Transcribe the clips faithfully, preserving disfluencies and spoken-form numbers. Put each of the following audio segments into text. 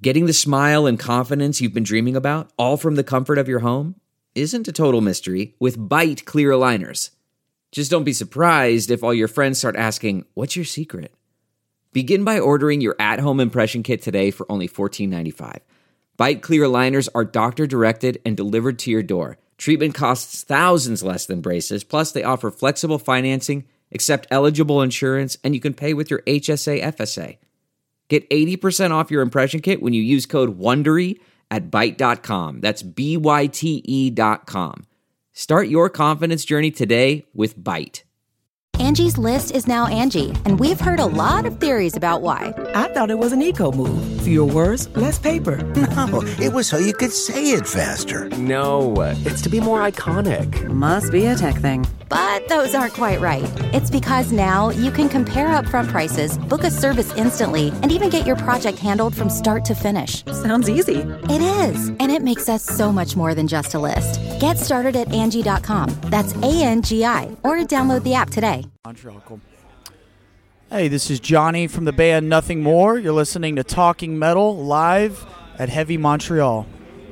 Getting the smile and confidence you've been dreaming about, all from the comfort of your home, isn't a total mystery with Byte clear aligners. Just don't be surprised if all your friends start asking, "What's your secret?" Begin by ordering your at-home impression kit today for only fourteen ninety-five. Byte clear aligners are doctor-directed and delivered to your door. Treatment costs thousands less than braces, plus they offer flexible financing, accept eligible insurance, and you can pay with your H S A F S A. Get eighty percent off your impression kit when you use code WONDERY at byte dot com. That's B Y T E dot com. Start your confidence journey today with Byte. Angie's List is now Angie, and we've heard a lot of theories about why. I thought it was an eco move. Fewer words, less paper. No, it was so you could say it faster. No, it's to be more iconic. Must be a tech thing. But those aren't quite right. It's because now you can compare upfront prices, book a service instantly, and even get your project handled from start to finish. Sounds easy. It is, and it makes us so much more than just a list. Get started at Angie dot com. That's A N G I, or download the app today. Montreal, cool. Hey, this is Johnny from the band Nothing More. You're listening to Talking Metal live at Heavy Montreal.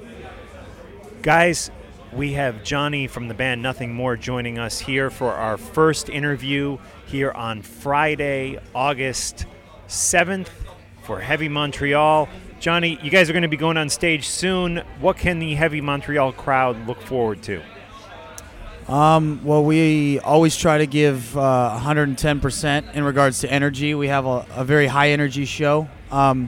Guys, we have Johnny from the band Nothing More joining us here for our first interview here on Friday, August seventh for Heavy Montreal. Johnny, you guys are going to be going on stage soon. What can the Heavy Montreal crowd look forward to? Um, well, we always try to give uh, one hundred ten percent in regards to energy. We have a, a very high energy show, um,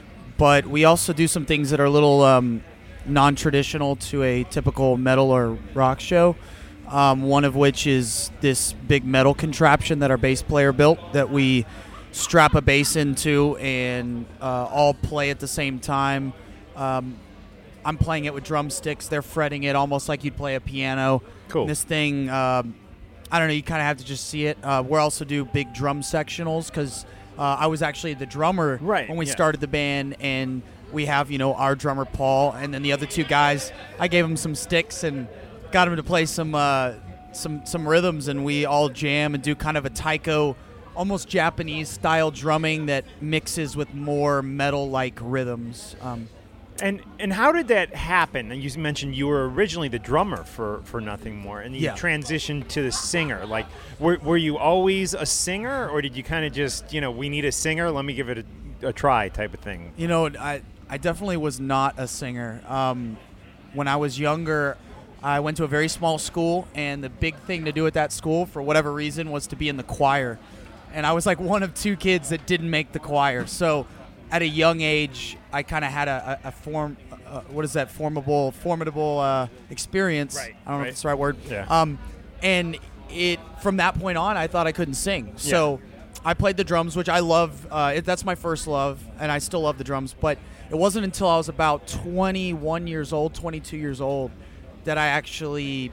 but we also do some things that are a little um, non-traditional to a typical metal or rock show. Um, one of which is this big metal contraption that our bass player built that we strap a bass into and uh, all play at the same time. Um, I'm playing it with drumsticks. They're fretting it almost like you'd play a piano. Cool. This thing, um, I don't know, you kind of have to just see it. Uh, we also do big drum sectionals because uh, I was actually the drummer right, when we yeah. started the band, and we have, you know, our drummer Paul, and then the other two guys. I gave them some sticks and got them to play some uh, some some rhythms, and we all jam and do kind of a taiko, almost Japanese style drumming that mixes with more metal-like rhythms. Um, And and how did that happen? And you mentioned you were originally the drummer for, for Nothing More, and you Yeah. transitioned to the singer. Like, were were you always a singer, or did you kind of just, you know, we need a singer, let me give it a, a try type of thing? You know, I I definitely was not a singer. Um, when I was younger, I went to a very small school, and the big thing to do at that school, for whatever reason, was to be in the choir. And I was like one of two kids that didn't make the choir. So at a young age, I kind of had a, a, a form, uh, what is that, formable, formidable uh, experience. Right, I don't know right. if it's the right word. Yeah. Um, and it from that point on, I thought I couldn't sing. So I played the drums, which I love. Uh, it, that's my first love, and I still love the drums. But it wasn't until I was about twenty-one years old, twenty-two years old, that I actually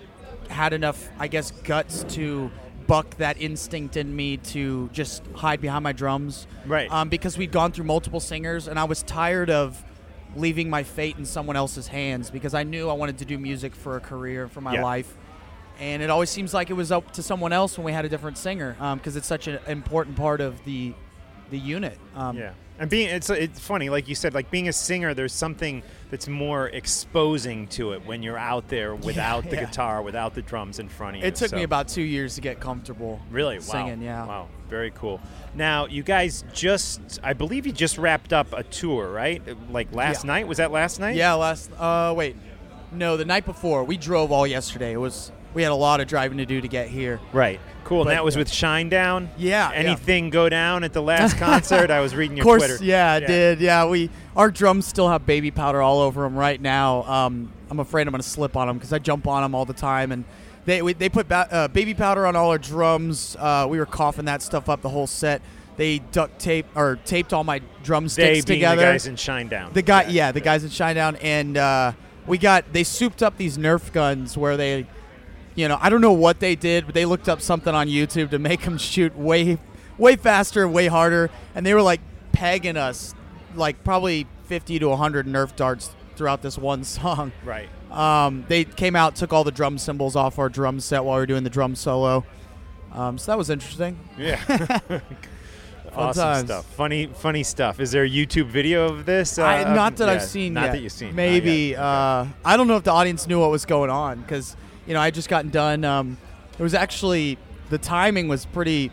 had enough, I guess, guts to buck that instinct in me to just hide behind my drums. Right. Um, because we'd gone through multiple singers, and I was tired of leaving my fate in someone else's hands, because I knew I wanted to do music for a career, for my Yeah. life. And it always seems like it was up to someone else when we had a different singer, because um, it's such an important part of the the unit. Um, Yeah. And being it's it's funny, like you said, like being a singer, there's something that's more exposing to it when you're out there without the yeah. guitar, without the drums in front of you. It took so. me about two years to get comfortable. Really? singing. Wow. Yeah. Wow. Very cool. Now, you guys just, I believe you just wrapped up a tour, right? Like last Yeah. night? Was that last night? Yeah, last. Uh, wait, no, the night before. We drove all yesterday. It was. We had a lot of driving to do to get here. Right. Cool. But, and that was yeah. with Shinedown? Yeah. Anything go down at the last concert? I was reading your Of course, Twitter. yeah, it Yeah. did. Yeah, we our drums still have baby powder all over them right now. Um, I'm afraid I'm going to slip on them because I jump on them all the time, and they we, they put ba- uh, baby powder on all our drums. Uh, we were coughing that stuff up the whole set. They duct tape or taped all my drumsticks They being together. the guys in Shinedown. The guy, yeah, the guys in Shinedown, and uh, we got they souped up these Nerf guns where they. You know, I don't know what they did, but they looked up something on YouTube to make them shoot way, way faster, way harder, and they were like pegging us, like probably fifty to one hundred Nerf darts throughout this one song. Right. Um, they came out, took all the drum cymbals off our drum set while we were doing the drum solo. Um, so that was interesting. Yeah. Fun awesome times. stuff. Funny, funny stuff. Is there a YouTube video of this? Uh, I, not that yeah, I've seen Not yet. that you've seen. Maybe. Not yet. Uh, I don't know if the audience knew what was going on because, you know, I just gotten done. Um, it was actually, the timing was pretty,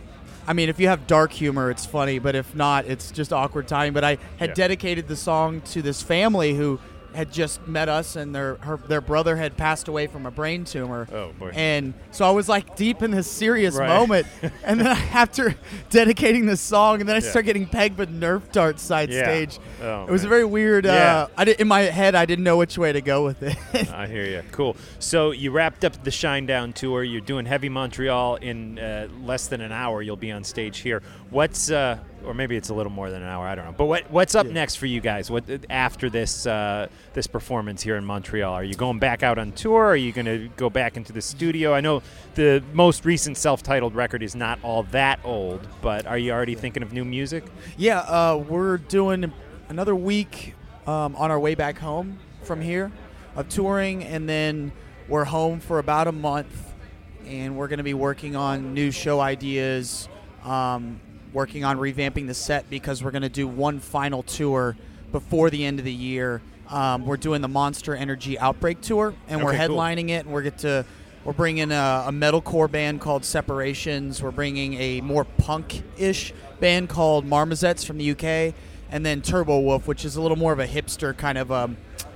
I mean, if you have dark humor, it's funny, but if not, it's just awkward timing. But I had Yeah. dedicated the song to this family who had just met us, and their her, their brother had passed away from a brain tumor. Oh, boy. And so I was like deep in this serious Right. moment, and then after dedicating this song, and then I Yeah. start getting pegged with Nerf darts side Yeah. stage. Oh, it was man. a very weird. Yeah. Uh, I did, in my head, I didn't know which way to go with it. I hear you. Cool. So you wrapped up the Shinedown tour. You're doing Heavy Montreal in uh, less than an hour. You'll be on stage here. What's, uh, or maybe it's a little more than an hour. I don't know. But what what's up next for you guys? What after this uh, this performance here in Montreal? Are you going back out on tour? Are you going to go back into the studio? I know the most recent self-titled record is not all that old, but are you already thinking of new music? Yeah, uh, we're doing another week um, on our way back home from here of touring, and then we're home for about a month, and we're going to be working on new show ideas, um, working on revamping the set because we're going to do one final tour before the end of the year. Um, we're doing the Monster Energy Outbreak Tour, and we're Okay, cool. headlining it, and we're get to we're bringing a, a metalcore band called Separations. We're bringing a more punk-ish band called Marmozets from the U K, and then Turbo Wolf, which is a little more of a hipster kind of, um,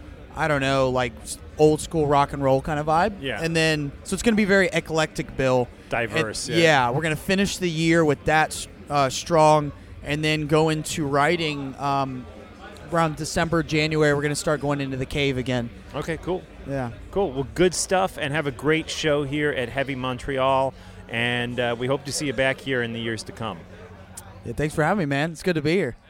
I don't know, like old school rock and roll kind of vibe. Yeah. And then, so it's going to be very eclectic, Bill. Diverse, And- yeah. yeah. We're going to finish the year with that uh, strong, and then go into writing um, around December, January. We're going to start going into the cave again. Okay, cool. Yeah. Cool. Well, good stuff, and have a great show here at Heavy Montreal, and uh, we hope to see you back here in the years to come. Yeah, thanks for having me, man. It's good to be here.